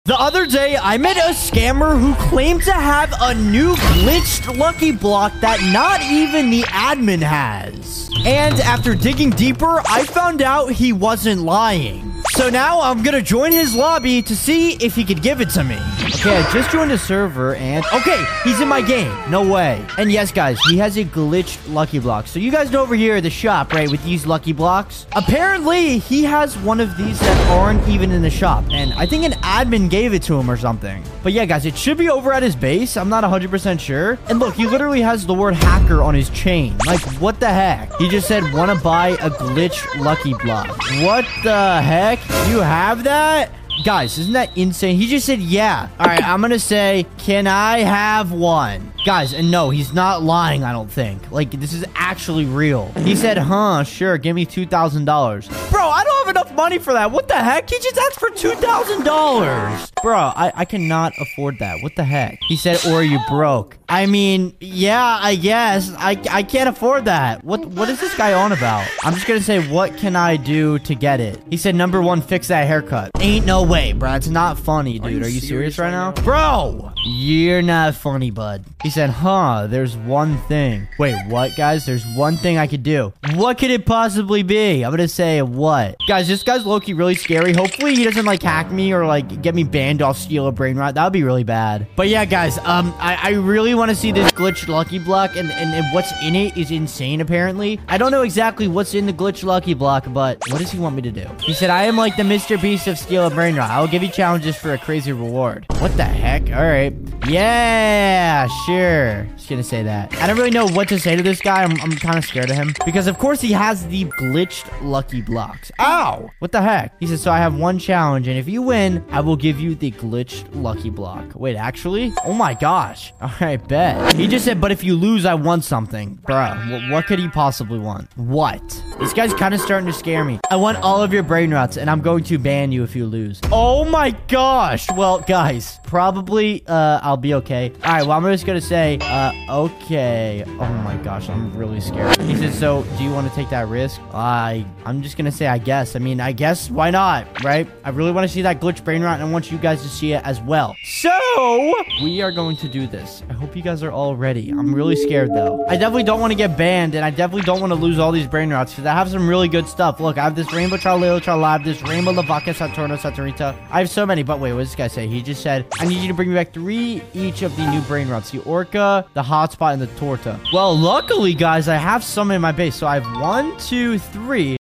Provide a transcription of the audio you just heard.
The other day, I met a scammer who claimed to have a new glitched Lucky Block that not even the admin has. And after digging deeper, I found out he wasn't lying. So now I'm gonna join his lobby to see if he could give it to me. Okay, I just joined the server and... Okay, he's in my game. No way. And yes, guys, he has a glitched Lucky Block. So you guys know over here, the shop, right, with these Lucky Blocks? Apparently, he has one of these that aren't even in the shop. And I think an admin gave it to him or something. But yeah, guys, it should be over at his base. I'm not 100% sure. And look, he literally has the word hacker on his chain. Like, what the heck? He just said, want to buy a glitched Lucky Block. What the heck? You have that? Guys, isn't that insane? He just said, yeah. All right, I'm going to say, can I have one? Guys, and no, he's not lying, I don't think. Like, this is actually real. He said, huh, sure, give me $2,000. Bro, I don't have enough money for that. What the heck? He just asked for $2,000. Bro, I cannot afford that. What the heck? He said, or you broke. I mean, yeah, I guess. I can't afford that. What is this guy on about? I'm just going to say, what can I do to get it? He said, number one, fix that haircut. Ain't no way, bro. It's not funny, dude. Are you serious right now? Bro, you're not funny, bud. He said, huh, there's one thing. Wait, what, guys? There's one thing I could do. What could it possibly be? I'm gonna say what? Guys, this guy's low-key really scary. Hopefully he doesn't, like, hack me or, like, get me banned. I'll steal a brain rot. That would be really bad. But yeah, guys, I really want to see this glitched Lucky Block, and what's in it is insane, apparently. I don't know exactly what's in the glitched Lucky Block, but what does he want me to do? He said, I am like the Mr. Beast of steal a brain rot. I will give you challenges for a crazy reward. What the heck? All right. Yeah, sure. Just gonna say that. I don't really know what to say to this guy. I'm kind of scared of him because, of course, he has the glitched Lucky Blocks. Ow! What the heck? He says, so I have one challenge, and if you win, I will give you the glitched Lucky Block. Wait, actually? Oh my gosh. All right, bet. He just said, but if you lose, I want something. Bruh, what could he possibly want? What? This guy's kind of starting to scare me. I want all of your brain rots, and I'm going to ban you if you lose. Oh my gosh. Well, guys, probably I'll be okay. All right, well, I'm just gonna say okay. Oh my gosh, I'm really scared. He said, so do you want to take that risk? I'm just gonna say I guess. I mean, I guess, why not, right? I really want to see that glitch brain rot, and I want you guys to see it as well. So we are going to do this. I hope you guys are all ready. I'm really scared though. I definitely don't want to get banned, and I definitely don't want to lose all these brain rots because I have some really good stuff. Look, I have this Rainbow Charleo Charlab, this Rainbow Lavaca Saturno Saturita. I have so many, but wait, what does this guy say? He just said, I need you to bring me back 3 each of the new brain rots. The Orca, the Hotspot, and the Torta. Well, luckily, guys, I have some in my base. So I have 1, 2, 3.